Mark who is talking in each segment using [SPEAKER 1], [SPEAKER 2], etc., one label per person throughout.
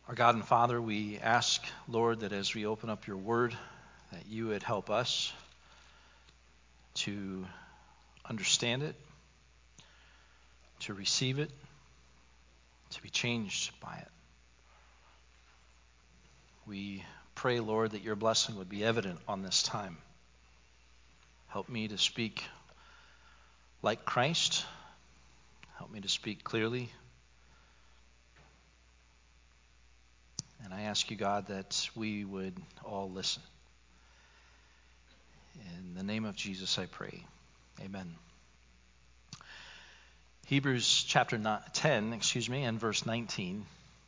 [SPEAKER 1] Our God and Father, we ask, Lord, that as we open up your word, that you would help us to understand it, to receive it, to be changed by it. We pray, Lord, that your blessing would be evident on this time. Help me to speak like Christ. Help me to speak clearly. And I ask you, God, that we would all listen. In the name of Jesus, I pray. Amen. Hebrews chapter 10, and verse 19.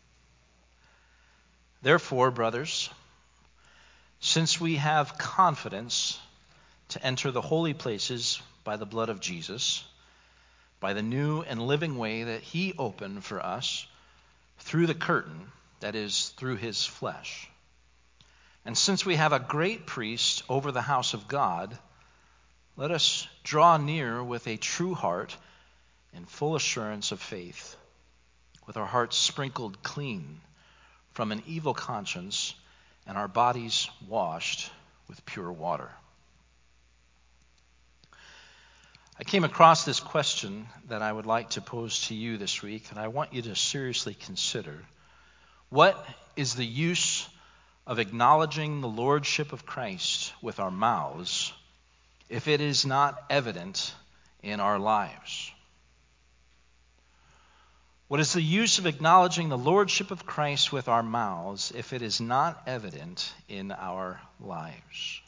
[SPEAKER 1] Therefore, brothers, since we have confidence to enter the holy places by the blood of Jesus, by the new and living way that he opened for us through the curtain, that is, through his flesh. And since we have a great priest over the house of God, let us draw near with a true heart in full assurance of faith, with our hearts sprinkled clean from an evil conscience and our bodies washed with pure water. I came across this question that I would like to pose to you this week, and I want you to seriously consider: what is the use of acknowledging the lordship of Christ with our mouths if it is not evident in our lives? What is the use of acknowledging the lordship of Christ with our mouths if it is not evident in our lives?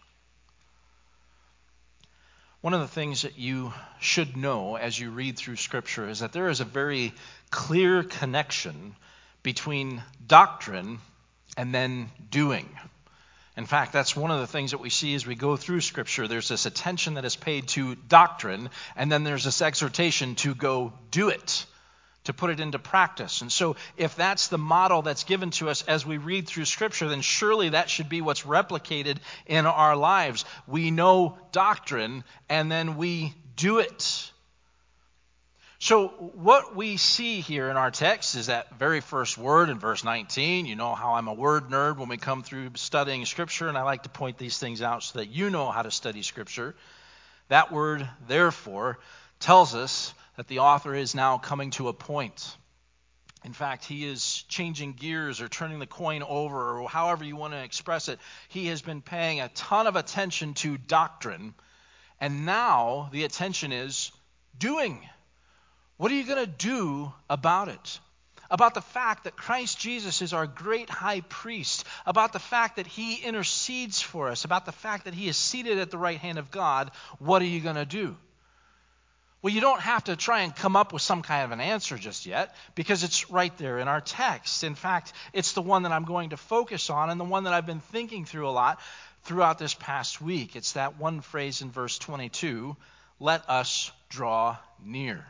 [SPEAKER 1] One of the things that you should know as you read through Scripture is that there is a very clear connection between doctrine and then doing. In fact, that's one of the things that we see as we go through Scripture. There's this attention that is paid to doctrine, and then there's this exhortation to go do it, to put it into practice. And so if that's the model that's given to us as we read through Scripture, then surely that should be what's replicated in our lives. We know doctrine, and then we do it. So what we see here in our text is that very first word in verse 19. You know how I'm a word nerd when we come through studying Scripture, and I like to point these things out so that you know how to study Scripture. That word, therefore, tells us that the author is now coming to a point. In fact, he is changing gears or turning the coin over, or however you want to express it. He has been paying a ton of attention to doctrine, and now the attention is doing. What are you going to do about it? About the fact that Christ Jesus is our great high priest, about the fact that he intercedes for us, about the fact that he is seated at the right hand of God. What are you going to do? Well, you don't have to try and come up with some kind of an answer just yet, because it's right there in our text. In fact, it's the one that I'm going to focus on, and the one that I've been thinking through a lot throughout this past week. It's that one phrase in verse 22, let us draw near.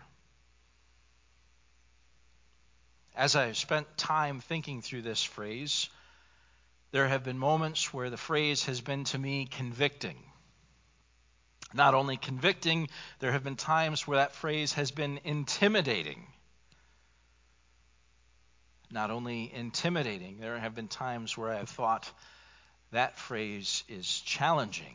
[SPEAKER 1] As I spent time thinking through this phrase, there have been moments where the phrase has been to me convicting. Not only convicting, there have been times where that phrase has been intimidating. Not only intimidating, there have been times where I have thought that phrase is challenging.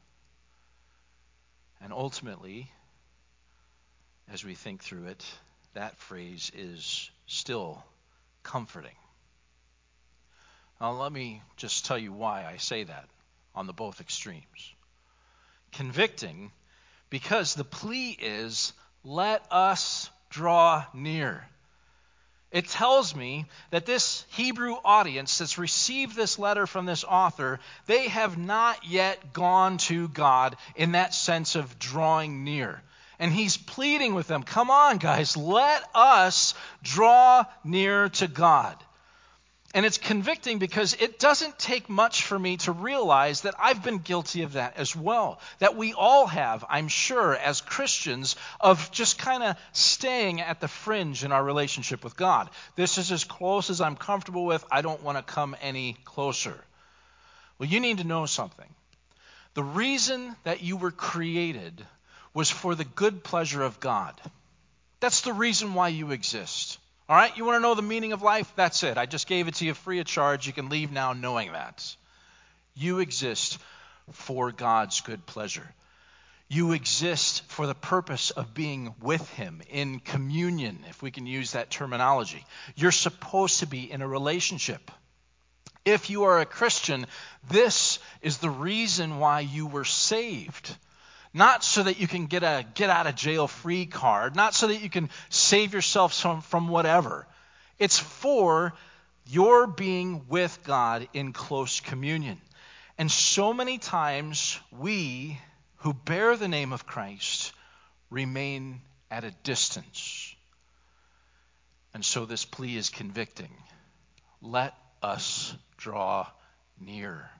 [SPEAKER 1] And ultimately, as we think through it, that phrase is still comforting. Now, let me just tell you why I say that on the both extremes. Convicting, because the plea is, let us draw near. It tells me that this Hebrew audience that's received this letter from this author, they have not yet gone to God in that sense of drawing near. And he's pleading with them, come on, guys, let us draw near to God. And it's convicting because it doesn't take much for me to realize that I've been guilty of that as well. That we all have, I'm sure, as Christians, of just kind of staying at the fringe in our relationship with God. This is as close as I'm comfortable with. I don't want to come any closer. Well, you need to know something. The reason that you were created was for the good pleasure of God. That's the reason why you exist. All right, you want to know the meaning of life? That's it. I just gave it to you free of charge. You can leave now knowing that. You exist for God's good pleasure. You exist for the purpose of being with him in communion, if we can use that terminology. You're supposed to be in a relationship. If you are a Christian, this is the reason why you were saved. Not so that you can get a get-out-of-jail-free card, not so that you can save yourself from whatever. It's for your being with God in close communion. And so many times we who bear the name of Christ remain at a distance. And so this plea is convicting. Let us draw near.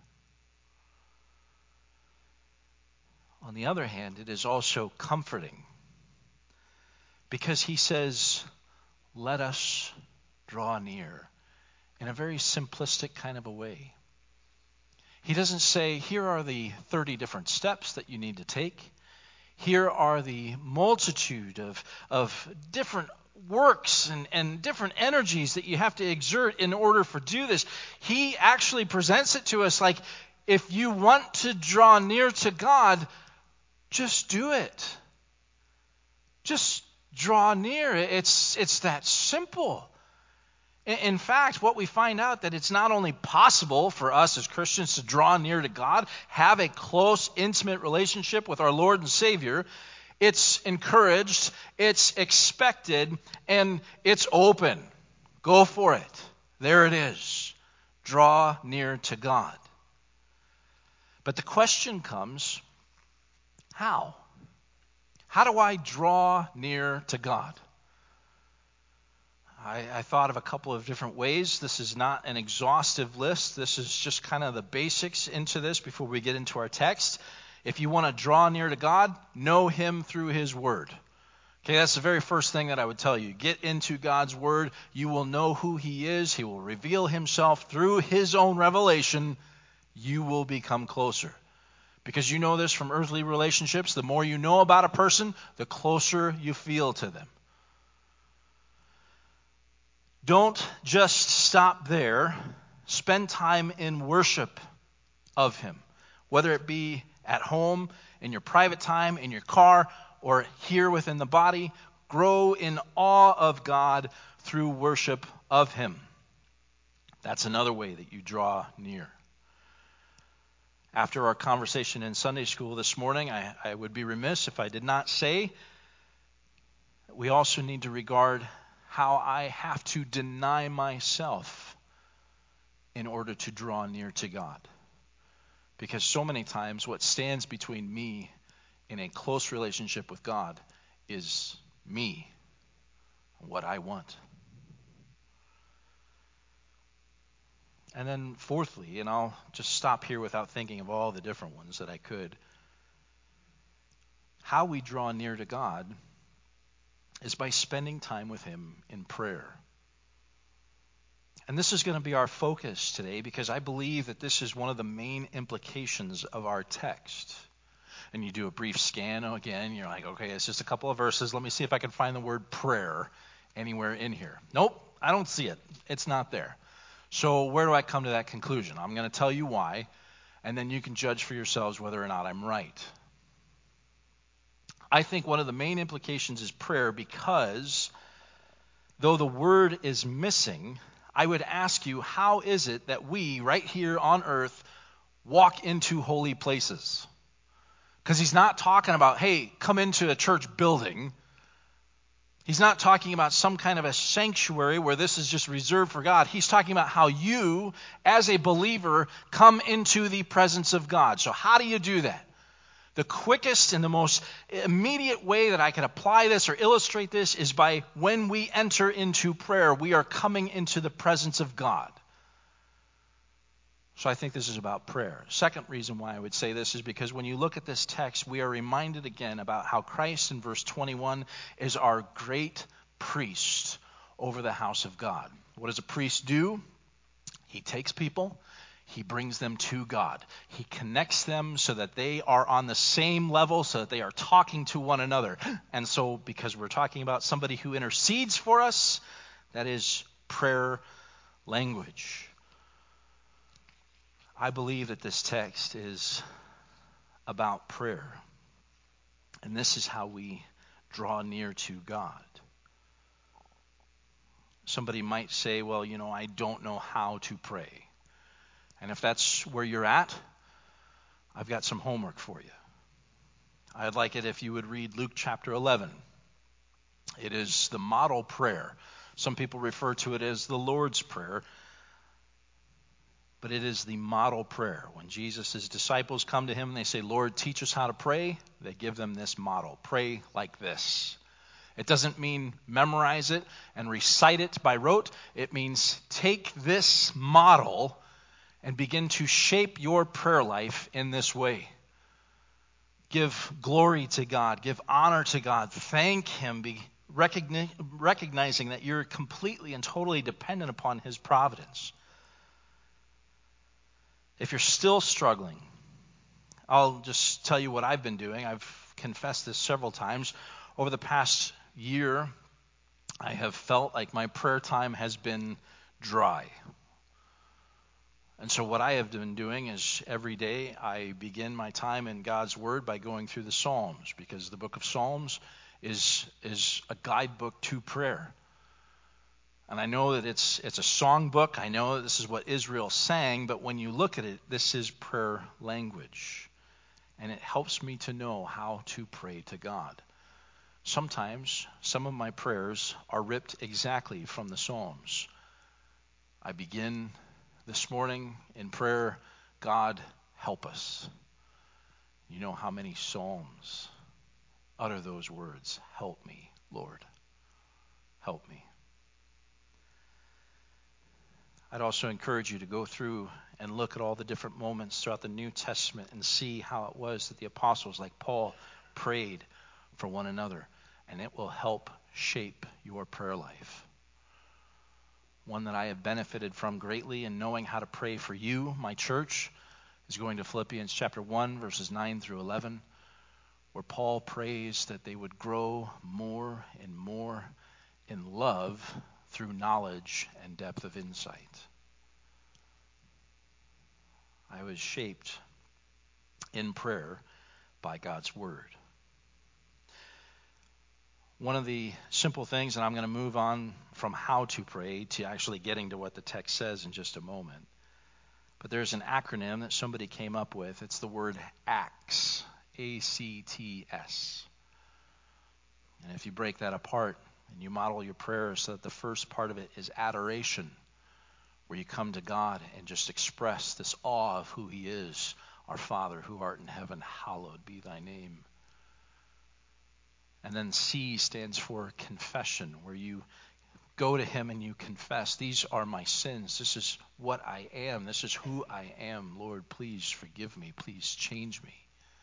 [SPEAKER 1] On the other hand, it is also comforting because he says, let us draw near in a very simplistic kind of a way. He doesn't say, here are the 30 different steps that you need to take. Here are the multitude of different works and different energies that you have to exert in order to do this. He actually presents it to us like, if you want to draw near to God, just do it. Just draw near. It's that simple. In fact, what we find out that it's not only possible for us as Christians to draw near to God, have a close, intimate relationship with our Lord and Savior, it's encouraged, it's expected, and it's open. Go for it. There it is. Draw near to God. But the question comes, how? How do I draw near to God? I thought of a couple of different ways. This is not an exhaustive list. This is just kind of the basics into this before we get into our text. If you want to draw near to God, know him through his word. Okay, that's the very first thing that I would tell you. Get into God's word. You will know who he is. He will reveal himself through his own revelation. You will become closer. Because you know this from earthly relationships, the more you know about a person, the closer you feel to them. Don't just stop there. Spend time in worship of him, whether it be at home, in your private time, in your car, or here within the body. Grow in awe of God through worship of him. That's another way that you draw near. After our conversation in Sunday school this morning, I would be remiss if I did not say that we also need to regard how I have to deny myself in order to draw near to God. Because so many times what stands between me in a close relationship with God is me, what I want. And then fourthly, and I'll just stop here without thinking of all the different ones that I could, how we draw near to God is by spending time with him in prayer. And this is going to be our focus today because I believe that this is one of the main implications of our text. And you do a brief scan again, you're like, okay, it's just a couple of verses. Let me see if I can find the word prayer anywhere in here. Nope, I don't see it. It's not there. So where do I come to that conclusion? I'm going to tell you why, and then you can judge for yourselves whether or not I'm right. I think one of the main implications is prayer because though the word is missing, I would ask you, how is it that we, right here on earth, walk into holy places? Because he's not talking about, hey, come into a church building. He's not talking about some kind of a sanctuary where this is just reserved for God. He's talking about how you, as a believer, come into the presence of God. So how do you do that? The quickest and the most immediate way that I can apply this or illustrate this is by when we enter into prayer, we are coming into the presence of God. So I think this is about prayer. Second reason why I would say this is because when you look at this text, we are reminded again about how Christ in verse 21 is our great priest over the house of God. What does a priest do? He takes people, he brings them to God. He connects them so that they are on the same level, so that they are talking to one another. And so because we're talking about somebody who intercedes for us, That is prayer language. I believe that this text is about prayer. And this is how we draw near to God. Somebody might say, well, I don't know how to pray. And if that's where you're at, I've got some homework for you. I'd like it if you would read Luke chapter 11. It is the model prayer. Some people refer to it as the Lord's Prayer. But it is the model prayer. When Jesus' disciples come to him and they say, Lord, teach us how to pray, they give them this model. Pray like this. It doesn't mean memorize it and recite it by rote. It means take this model and begin to shape your prayer life in this way. Give glory to God. Give honor to God. Thank him. Be recognizing that you're completely and totally dependent upon his providence. If you're still struggling, I'll just tell you what I've been doing. I've confessed this several times. Over the past year, I have felt like my prayer time has been dry. And so what I have been doing is every day I begin my time in God's Word by going through the Psalms, because the book of Psalms is a guidebook to prayer. And I know that it's a song book. I know that this is what Israel sang, but when you look at it, this is prayer language. And it helps me to know how to pray to God. Sometimes some of my prayers are ripped exactly from the Psalms. I begin this morning in prayer, God, help us. You know how many Psalms utter those words, help me, Lord, help me. I'd also encourage you to go through and look at all the different moments throughout the New Testament and see how it was that the apostles, like Paul, prayed for one another. And it will help shape your prayer life. One that I have benefited from greatly in knowing how to pray for you, my church, is going to Philippians chapter 1, verses 9 through 11, where Paul prays that they would grow more and more in love through knowledge and depth of insight. I was shaped in prayer by God's Word. One of the simple things, and I'm going to move on from how to pray to actually getting to what the text says in just a moment. But there's an acronym that somebody came up with. It's the word ACTS, A-C-T-S. And if you break that apart and you model your prayers so that the first part of it is adoration, where you come to God and just express this awe of who he is, our Father who art in heaven, hallowed be thy name. And then C stands for confession, where you go to him and you confess, these are my sins. This is what I am. This is who I am. Lord, please forgive me. Please change me.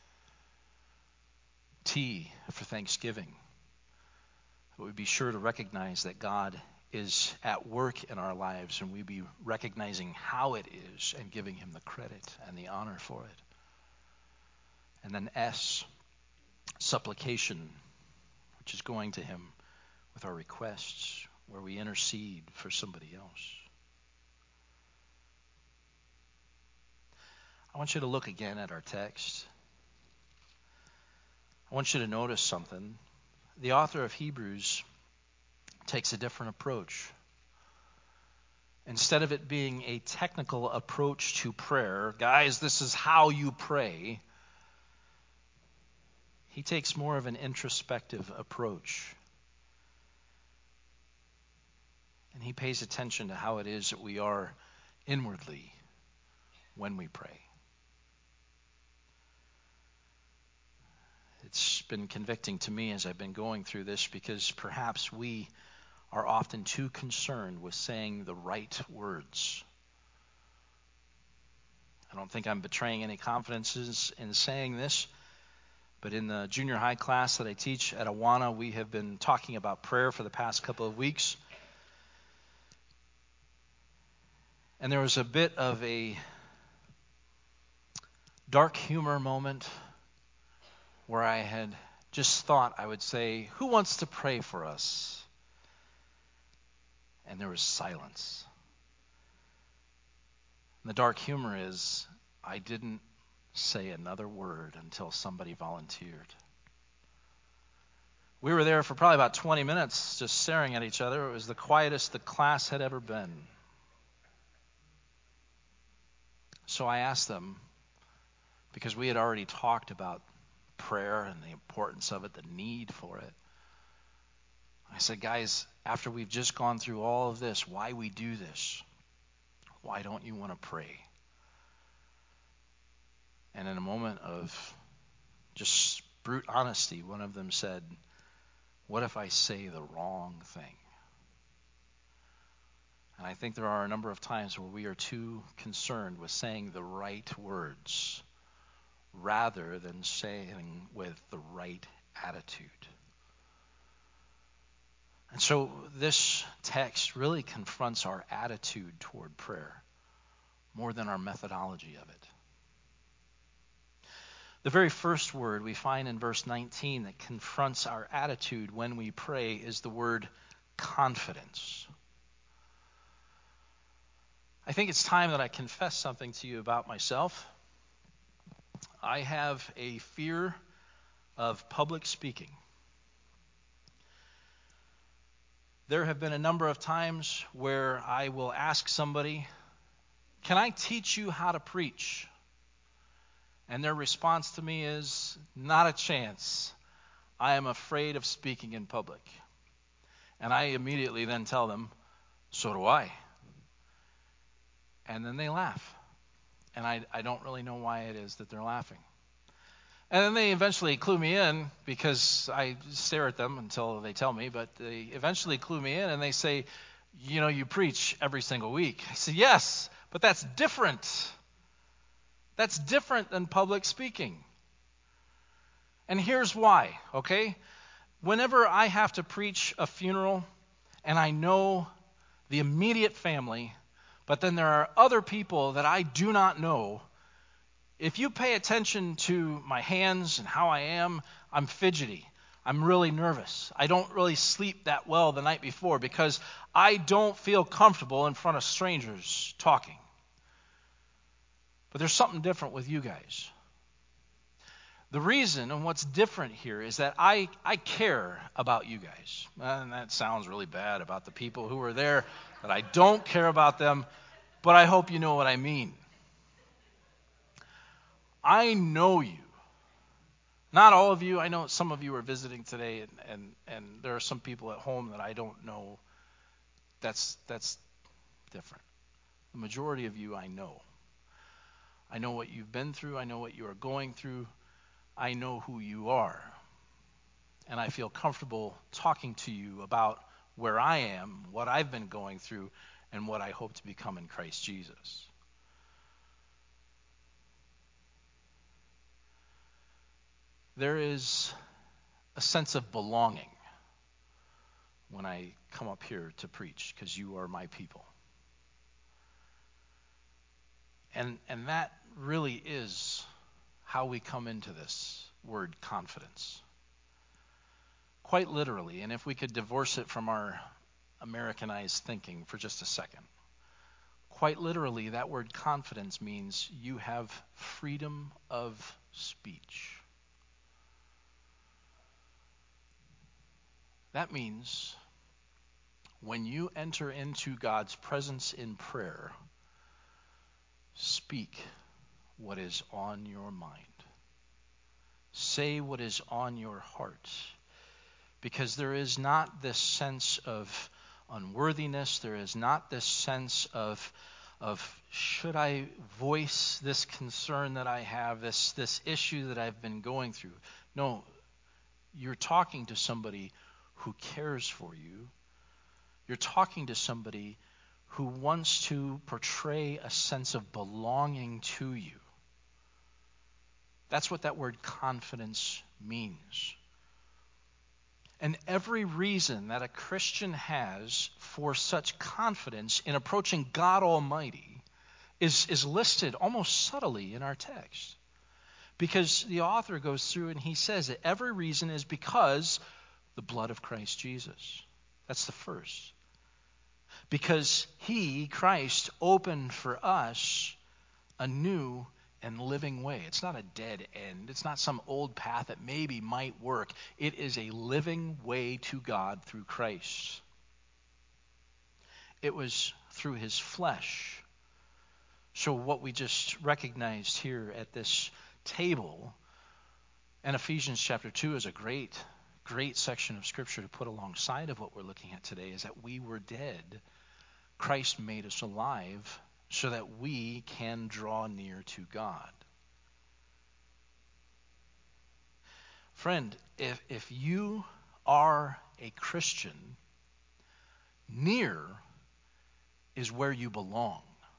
[SPEAKER 1] T for thanksgiving. We be sure to recognize that God is at work in our lives, and we be recognizing how it is and giving him the credit and the honor for it. And then S, supplication, which is going to him with our requests, where we intercede for somebody else. I want you to look again at our text. I want you to notice something. The author of Hebrews takes a different approach. Instead of it being a technical approach to prayer, guys, this is how you pray, he takes more of an introspective approach. And he pays attention to how it is that we are inwardly when we pray. It's been convicting to me as I've been going through this, because perhaps we are often too concerned with saying the right words. I don't think I'm betraying any confidences in saying this, but in the junior high class that I teach at Awana, we have been talking about prayer for the past couple of weeks. And there was a bit of a dark humor moment where I had just thought I would say, who wants to pray for us? And there was silence. And the dark humor is, I didn't say another word until somebody volunteered. We were there for probably about 20 minutes just staring at each other. It was the quietest the class had ever been. So I asked them, because we had already talked about prayer and the importance of it, the need for it. I said, guys, after we've just gone through all of this, why we do this, why don't you want to pray? And in a moment of just brute honesty, one of them said, what if I say the wrong thing? And I think there are a number of times where we are too concerned with saying the right words rather than saying with the right attitude. And so this text really confronts our attitude toward prayer more than our methodology of it. The very first word we find in verse 19 that confronts our attitude when we pray is the word confidence. I think it's time that I confess something to you about myself. I have a fear of public speaking. There have been a number of times where I will ask somebody, can I teach you how to preach? And their response to me is, not a chance. I am afraid of speaking in public. And I immediately then tell them, so do I. And then they laugh. And I don't really know why it is that they're laughing. And then they eventually clue me in, because I stare at them until they tell me, but they eventually clue me in and they say, you preach every single week. I say, yes, but that's different. That's different than public speaking. And here's why, okay? Whenever I have to preach a funeral and I know the immediate family, but then there are other people that I do not know, if you pay attention to my hands and how I am, I'm fidgety. I'm really nervous. I don't really sleep that well the night before because I don't feel comfortable in front of strangers talking. But there's something different with you guys. The reason and what's different here is that I care about you guys. And that sounds really bad about the people who are there, that I don't care about them, but I hope you know what I mean. I know you. Not all of you. I know some of you are visiting today, and there are some people at home that I don't know. That's different. The majority of you I know. I know what you've been through. I know what you are going through. I know who you are. And I feel comfortable talking to you about where I am, what I've been going through, and what I hope to become in Christ Jesus. There is a sense of belonging when I come up here to preach, because you are my people. And that really is how we come into this word confidence. Quite literally, and if we could divorce it from our Americanized thinking for just a second. Quite literally, that word confidence means you have freedom of speech. That means when you enter into God's presence in prayer, speak what is on your mind. Say what is on your heart. Because there is not this sense of unworthiness. There is not this sense of should I voice this concern that I have, this issue that I've been going through. No, you're talking to somebody who cares for you. You're talking to somebody who wants to portray a sense of belonging to you. That's what that word confidence means. And every reason that a Christian has for such confidence in approaching God Almighty is listed almost subtly in our text. Because the author goes through and he says that every reason is because the blood of Christ Jesus. That's the first. Because he, Christ, opened for us a new and living way. It's not a dead end. It's not some old path that maybe might work. It is a living way to God through Christ. It was through his flesh. So what we just recognized here at this table, and Ephesians chapter 2 is a great section of Scripture to put alongside of what we're looking at today, is that we were dead. Christ made us alive so that we can draw near to God. Friend, if you are a Christian, near is where you belong.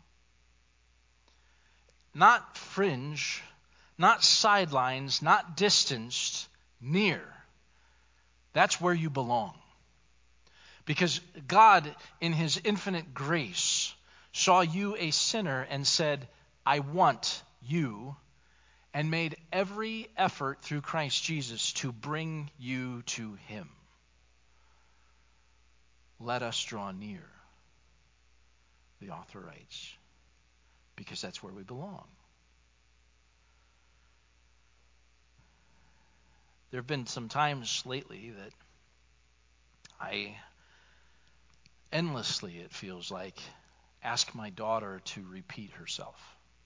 [SPEAKER 1] Not fringe, not sidelines, not distanced, near. That's where you belong. Because God, in his infinite grace, saw you a sinner and said, I want you, and made every effort through Christ Jesus to bring you to him. Let us draw near, the author writes, because that's where we belong. There have been some times lately that I endlessly, it feels like, ask my daughter to repeat herself.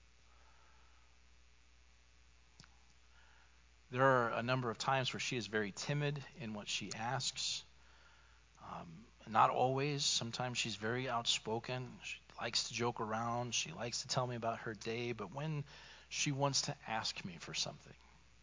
[SPEAKER 1] There are a number of times where she is very timid in what she asks. Not always. Sometimes she's very outspoken. She likes to joke around. She likes to tell me about her day. But when she wants to ask me for something,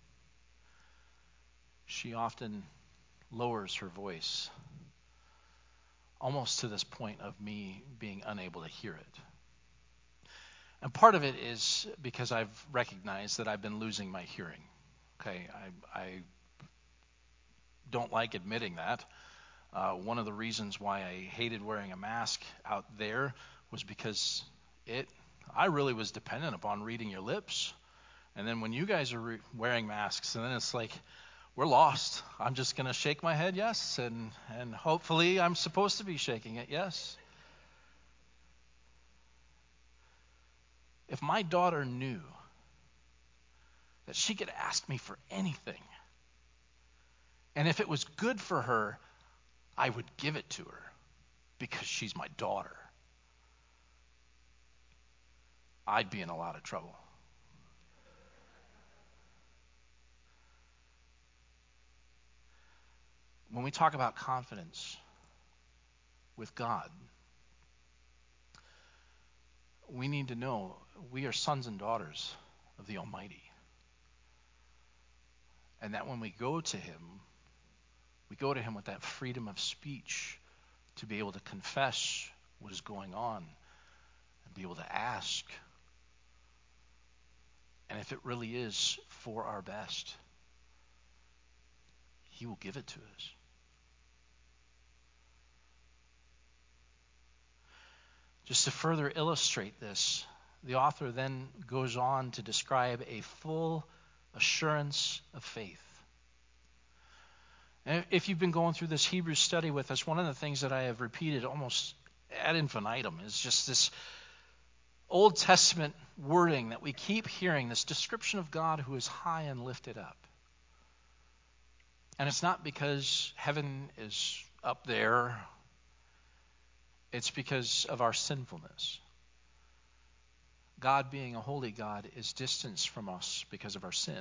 [SPEAKER 1] she often lowers her voice, almost to this point of me being unable to hear it. And part of it is because I've recognized that I've been losing my hearing. Okay, I don't like admitting that. One of the reasons why I hated wearing a mask out there was because I really was dependent upon reading your lips. And then when you guys are wearing masks, and then it's like, we're lost. I'm just going to shake my head yes, and hopefully I'm supposed to be shaking it yes. If my daughter knew that she could ask me for anything, and if it was good for her, I would give it to her because she's my daughter, I'd be in a lot of trouble. When we talk about confidence with God, we need to know we are sons and daughters of the Almighty. And that when we go to him with that freedom of speech to be able to confess what is going on and be able to ask. And if it really is for our best, he will give it to us. Just to further illustrate this, the author then goes on to describe a full assurance of faith. And if you've been going through this Hebrew study with us, one of the things that I have repeated almost ad infinitum is just this Old Testament wording that we keep hearing, this description of God who is high and lifted up. And it's not because heaven is up there. It's because of our sinfulness. God, being a holy God, is distanced from us because of our sin.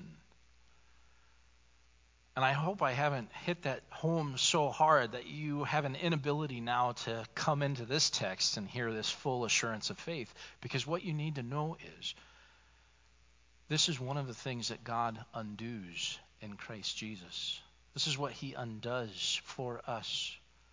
[SPEAKER 1] And I hope I haven't hit that home so hard that you have an inability now to come into this text and hear this full assurance of faith. Because what you need to know is this is one of the things that God undoes in Christ Jesus. This is what he undoes for us.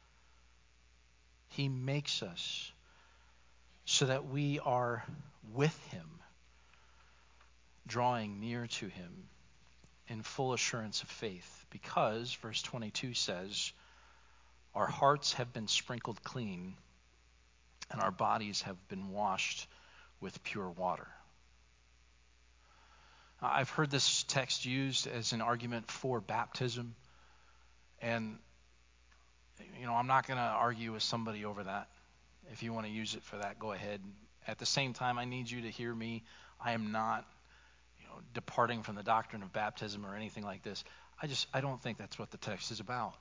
[SPEAKER 1] He makes us so that we are with him, drawing near to him in full assurance of faith. Because, verse 22 says, our hearts have been sprinkled clean and our bodies have been washed with pure water. I've heard this text used as an argument for baptism. And, I'm not going to argue with somebody over that. If you want to use it for that, go ahead. At the same time, I need you to hear me. I am not, departing from the doctrine of baptism or anything like this. I don't think that's what the text is about.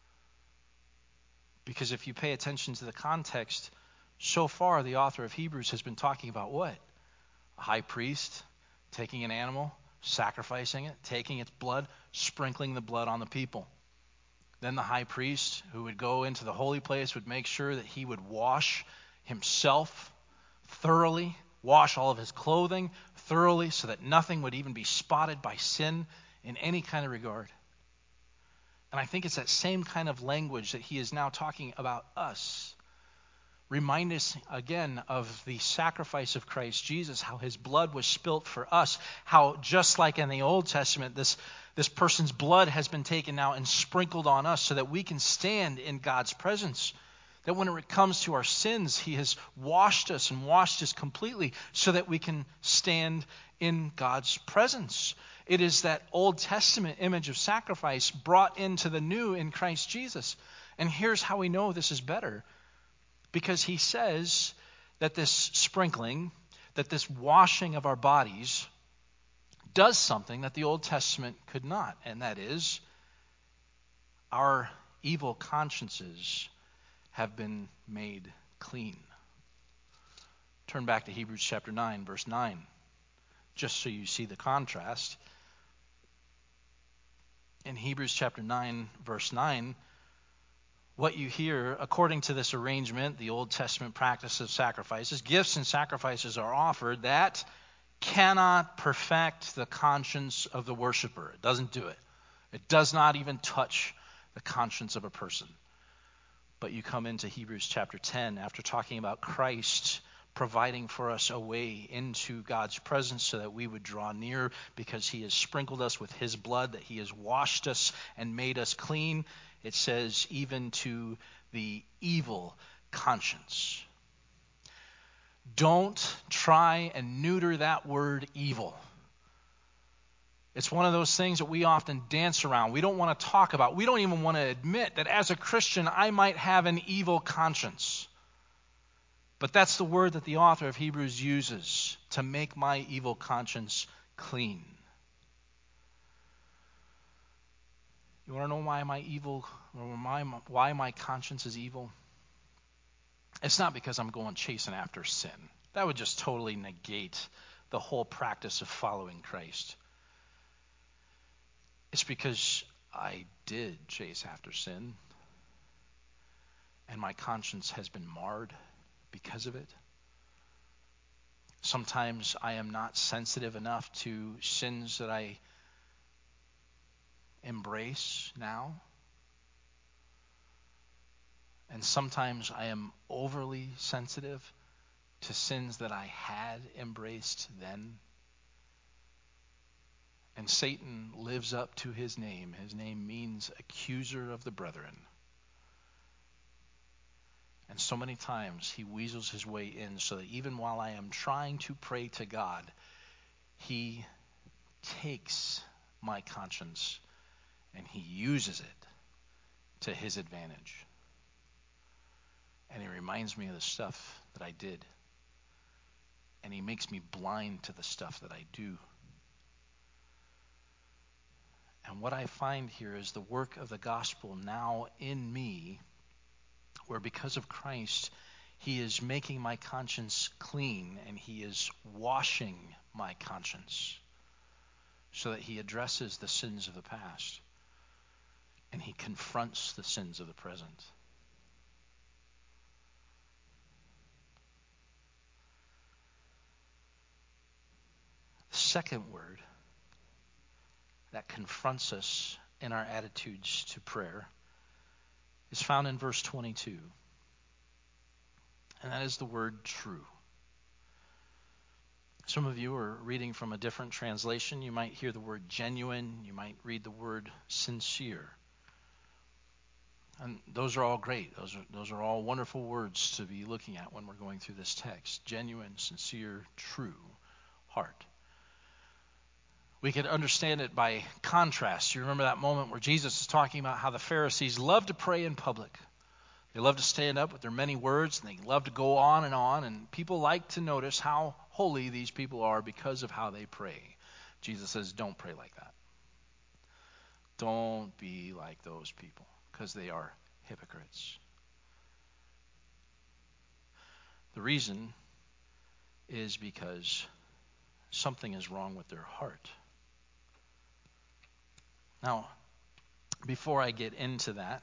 [SPEAKER 1] Because if you pay attention to the context, so far the author of Hebrews has been talking about what? A high priest taking an animal, sacrificing it, taking its blood, sprinkling the blood on the people. Then the high priest who would go into the holy place would make sure that he would wash himself thoroughly, wash all of his clothing thoroughly so that nothing would even be spotted by sin in any kind of regard. And I think it's that same kind of language that he is now talking about us. Remind us again of the sacrifice of Christ Jesus, how his blood was spilt for us, how just like in the Old Testament, this person's blood has been taken now and sprinkled on us so that we can stand in God's presence. That when it comes to our sins, he has washed us and washed us completely so that we can stand in God's presence. It is that Old Testament image of sacrifice brought into the new in Christ Jesus. And here's how we know this is better. Because he says that this sprinkling, that this washing of our bodies does something that the Old Testament could not. And that is, our evil consciences have been made clean. Turn back to Hebrews chapter 9, verse 9, just so you see the contrast. In Hebrews chapter 9, verse 9, what you hear, according to this arrangement, the Old Testament practice of sacrifices, gifts and sacrifices are offered that cannot perfect the conscience of the worshiper. It doesn't do it. It does not even touch the conscience of a person. But you come into Hebrews chapter 10 after talking about Christ providing for us a way into God's presence so that we would draw near because he has sprinkled us with his blood, that he has washed us and made us clean. It says even to the evil conscience. Don't try and neuter that word evil. It's one of those things that we often dance around. We don't want to talk about. We don't even want to admit that as a Christian, I might have an evil conscience. But that's the word that the author of Hebrews uses to make my evil conscience clean. You want to know why why my conscience is evil? It's not because I'm going chasing after sin. That would just totally negate the whole practice of following Christ. It's because I did chase after sin, and my conscience has been marred because of it. Sometimes I am not sensitive enough to sins that I embrace now. And sometimes I am overly sensitive to sins that I had embraced then. And Satan lives up to his name. His name means accuser of the brethren. And so many times he weasels his way in so that even while I am trying to pray to God, he takes my conscience and he uses it to his advantage. And he reminds me of the stuff that I did. And he makes me blind to the stuff that I do. And what I find here is the work of the gospel now in me, where because of Christ, he is making my conscience clean and he is washing my conscience so that he addresses the sins of the past and he confronts the sins of the present. The second word that confronts us in our attitudes to prayer is found in verse 22. And that is the word true. Some of you are reading from a different translation. You might hear the word genuine. You might read the word sincere. And those are all great. Those are all wonderful words to be looking at when we're going through this text. Genuine, sincere, true, heart. We could understand it by contrast. You remember that moment where Jesus is talking about how the Pharisees love to pray in public. They love to stand up with their many words, and they love to go on, and people like to notice how holy these people are because of how they pray. Jesus says, don't pray like that. Don't be like those people, because they are hypocrites. The reason is because something is wrong with their heart. Now, before I get into that,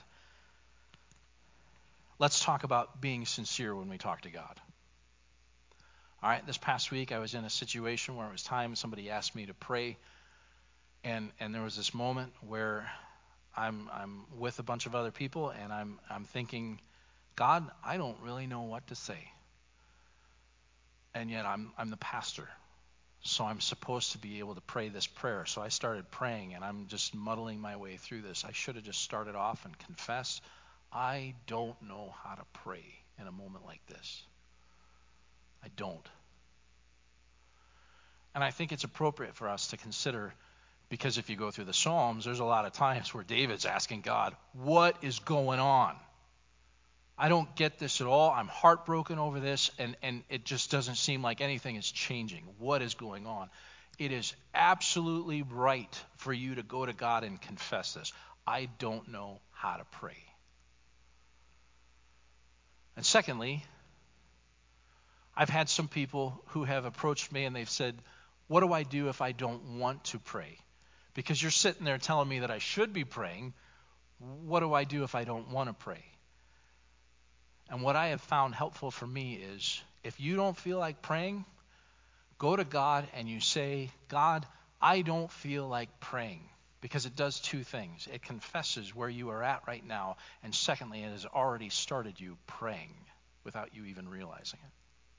[SPEAKER 1] let's talk about being sincere when we talk to God. All right, this past week I was in a situation where it was time somebody asked me to pray, and there was this moment where I'm with a bunch of other people, and I'm thinking, God, I don't really know what to say. And yet I'm the pastor, so I'm supposed to be able to pray this prayer. So I started praying, and I'm just muddling my way through this. I should have just started off and confessed, I don't know how to pray in a moment like this. I don't. And I think it's appropriate for us to consider, because if you go through the Psalms, there's a lot of times where David's asking God, what is going on? I don't get this at all. I'm heartbroken over this, and it just doesn't seem like anything is changing. What is going on? It is absolutely right for you to go to God and confess this. I don't know how to pray. And secondly, I've had some people who have approached me and they've said, what do I do if I don't want to pray? Because you're sitting there telling me that I should be praying. What do I do if I don't want to pray? And what I have found helpful for me is, if you don't feel like praying, go to God and you say, God, I don't feel like praying. Because it does two things. It confesses where you are at right now, and secondly, it has already started you praying without you even realizing it.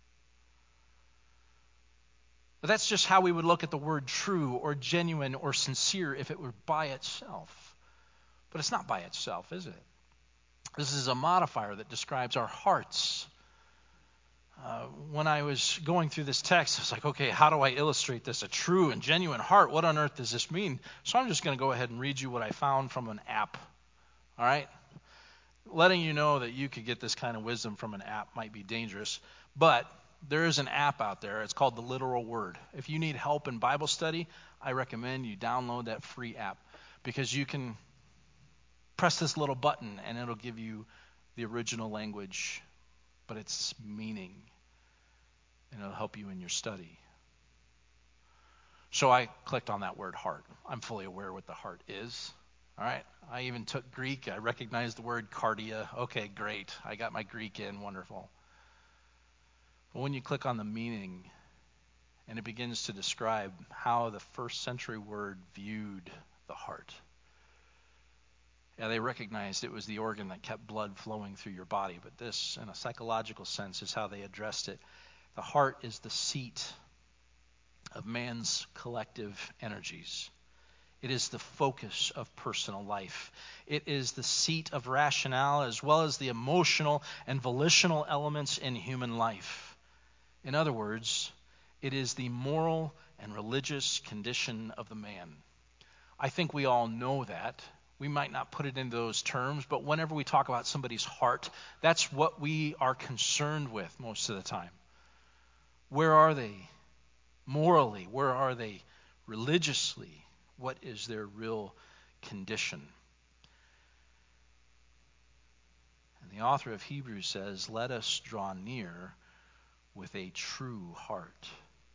[SPEAKER 1] But that's just how we would look at the word true or genuine or sincere if it were by itself. But it's not by itself, is it? This is a modifier that describes our hearts. When I was going through this text, I was like, okay, how do I illustrate this? A true and genuine heart. What on earth does this mean? So I'm just going to go ahead and read you what I found from an app. All right? Letting you know that you could get this kind of wisdom from an app might be dangerous, but there is an app out there. It's called The Literal Word. If you need help in Bible study, I recommend you download that free app, because you can press this little button and it'll give you the original language, but its meaning, and it'll help you in your study. So I clicked on that word heart. I'm fully aware what the heart is. All right. I even took Greek. I recognized the word cardia. Okay, great. I got my Greek in. Wonderful. But when you click on the meaning, and it begins to describe how the first century word viewed the heart. Yeah, they recognized it was the organ that kept blood flowing through your body, but this, in a psychological sense, is how they addressed it. The heart is the seat of man's collective energies. It is the focus of personal life. It is the seat of rationale as well as the emotional and volitional elements in human life. In other words, it is the moral and religious condition of the man. I think we all know that. We might not put it into those terms, but whenever we talk about somebody's heart, that's what we are concerned with most of the time. Where are they morally? Where are they religiously? What is their real condition? And the author of Hebrews says, let us draw near with a true heart.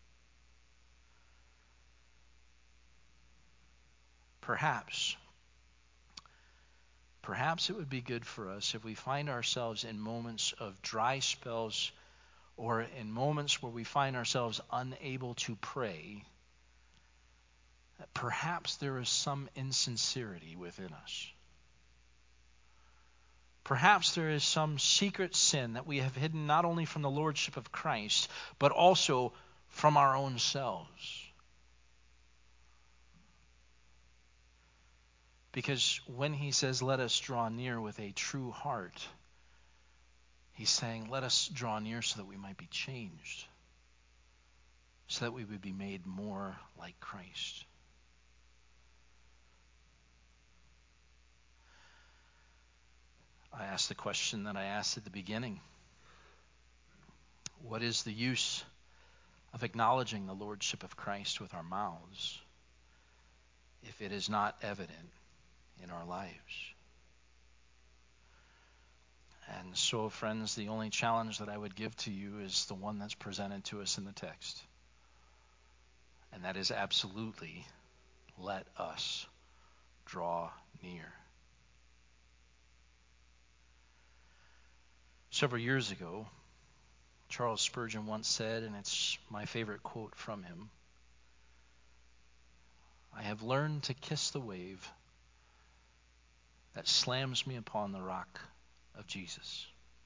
[SPEAKER 1] Perhaps it would be good for us if we find ourselves in moments of dry spells or in moments where we find ourselves unable to pray, that perhaps there is some insincerity within us. Perhaps there is some secret sin that we have hidden not only from the lordship of Christ, but also from our own selves. Because when he says, let us draw near with a true heart, he's saying, let us draw near so that we might be changed, so that we would be made more like Christ. I ask the question that I asked at the beginning. What is the use of acknowledging the Lordship of Christ with our mouths if it is not evident in our lives? And so, friends, the only challenge that I would give to you is the one that's presented to us in the text. And that is absolutely, let us draw near. Several years ago, Charles Spurgeon once said, and it's my favorite quote from him, "I have learned to kiss the wave that slams me upon the rock of Jesus."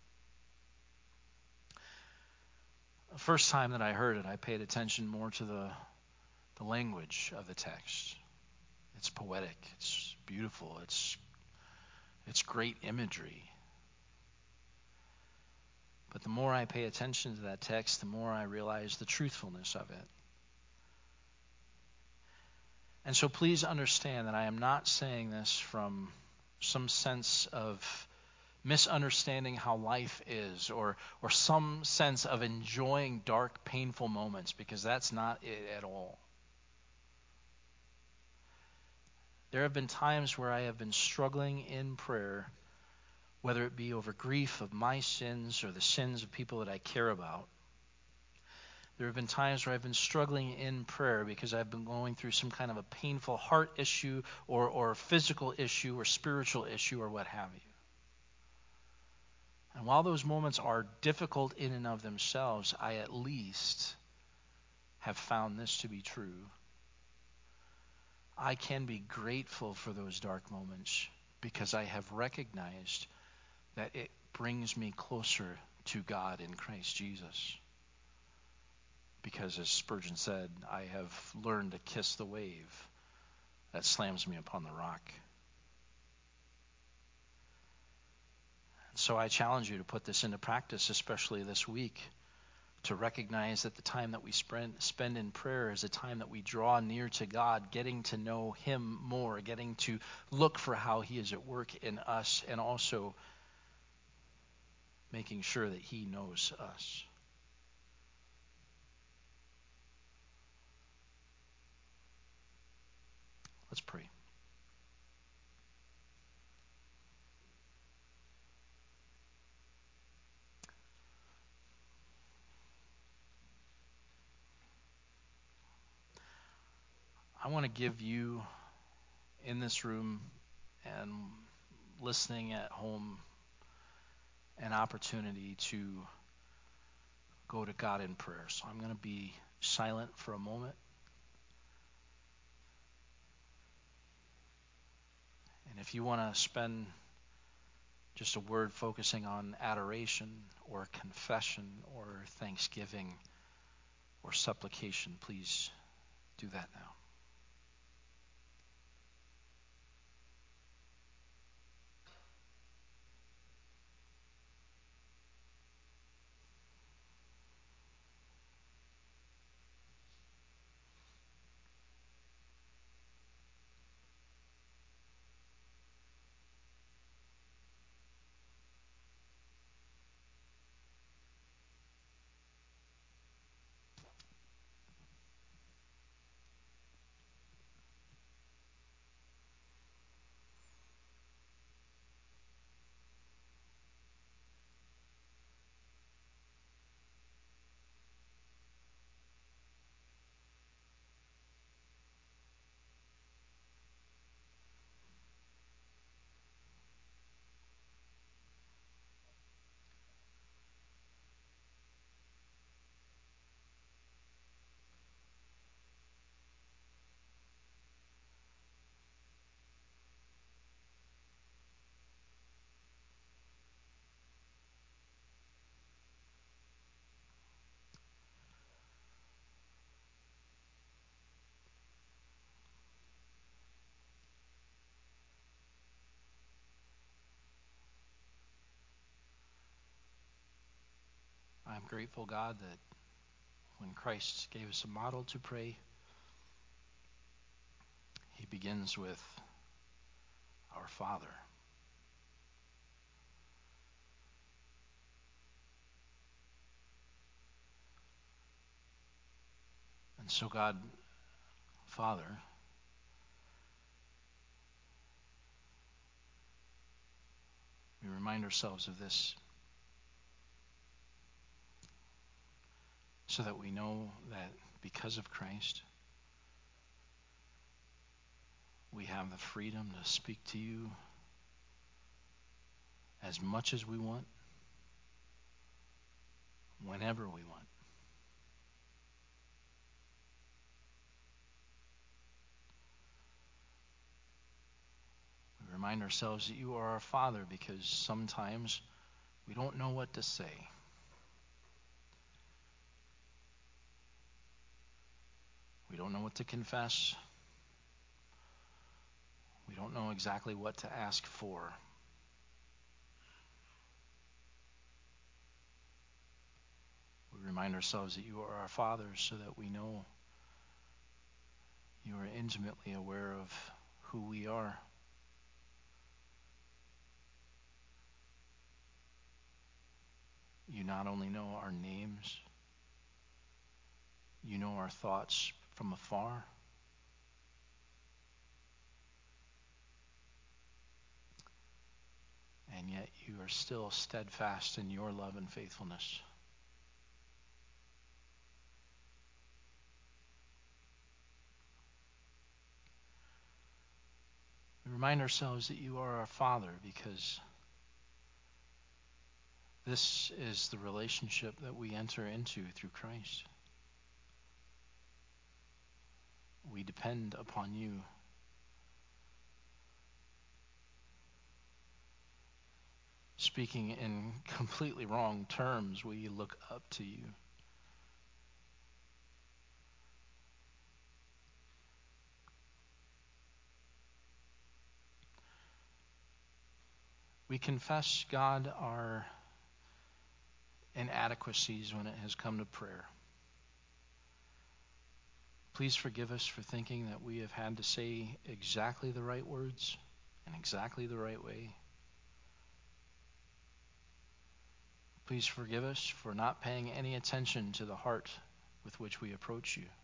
[SPEAKER 1] The first time that I heard it, I paid attention more to the language of the text. It's poetic, it's beautiful, it's great imagery. But the more I pay attention to that text, the more I realize the truthfulness of it. And so please understand that I am not saying this from some sense of misunderstanding how life is, or some sense of enjoying dark, painful moments, because that's not it at all. There have been times where I have been struggling in prayer, whether it be over grief of my sins or the sins of people that I care about. There have been times where I've been struggling in prayer because I've been going through some kind of a painful heart issue or physical issue or spiritual issue or what have you. And while those moments are difficult in and of themselves, I at least have found this to be true. I can be grateful for those dark moments because I have recognized that it brings me closer to God in Christ Jesus. Because, as Spurgeon said, I have learned to kiss the wave that slams me upon the rock. And so I challenge you to put this into practice, especially this week, to recognize that the time that we spend in prayer is a time that we draw near to God, getting to know Him more, getting to look for how He is at work in us, and also making sure that He knows us. Let's pray. I want to give you in this room and listening at home an opportunity to go to God in prayer. So I'm going to be silent for a moment. And if you want to spend just a word focusing on adoration or confession or thanksgiving or supplication, please do that now. I'm grateful, God, that when Christ gave us a model to pray, He begins with our Father. And so, God, Father, we remind ourselves of this so that we know that because of Christ, we have the freedom to speak to you as much as we want, whenever we want. We remind ourselves that you are our Father because sometimes we don't know what to say. We don't know what to confess. We don't know exactly what to ask for. We remind ourselves that you are our Father so that we know you are intimately aware of who we are. You not only know our names, you know our thoughts from afar. And yet you are still steadfast in your love and faithfulness. We remind ourselves that you are our Father because this is the relationship that we enter into through Christ. We depend upon you. Speaking in completely wrong terms, we look up to you. We confess, God, our inadequacies when it has come to prayer. Please forgive us for thinking that we have had to say exactly the right words in exactly the right way. Please forgive us for not paying any attention to the heart with which we approach you.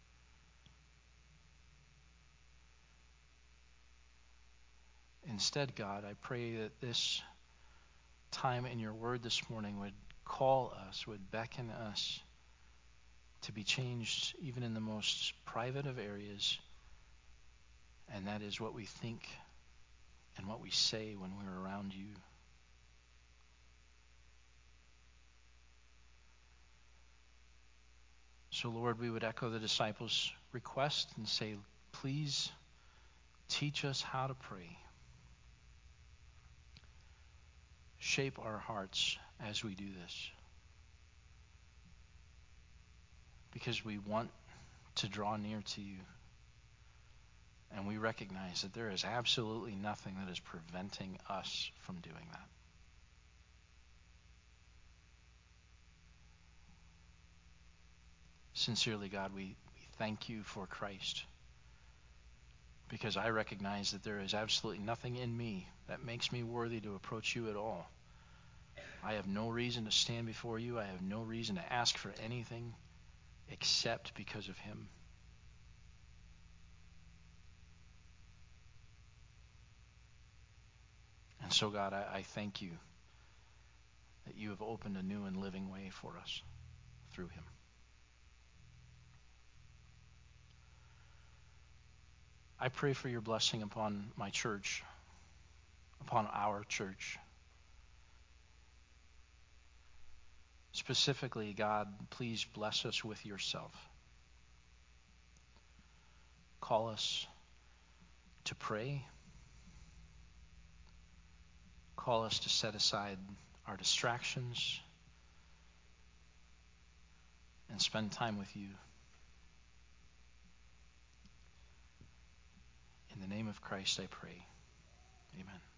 [SPEAKER 1] Instead, God, I pray that this time in your word this morning would call us, would beckon us to be changed even in the most private of areas, and that is what we think and what we say when we're around you. So, Lord, we would echo the disciples' request and say, please teach us how to pray. Shape our hearts as we do this, because we want to draw near to you, and we recognize that there is absolutely nothing that is preventing us from doing that. Sincerely, God, we thank you for Christ, because I recognize that there is absolutely nothing in me that makes me worthy to approach you at all. I have no reason to stand before you. I have no reason to ask for anything except because of him. And so, God, I thank you that you have opened a new and living way for us through him. I pray for your blessing upon my church, upon our church. Specifically, God, please bless us with yourself. Call us to pray. Call us to set aside our distractions and spend time with you. In the name of Christ, I pray. Amen.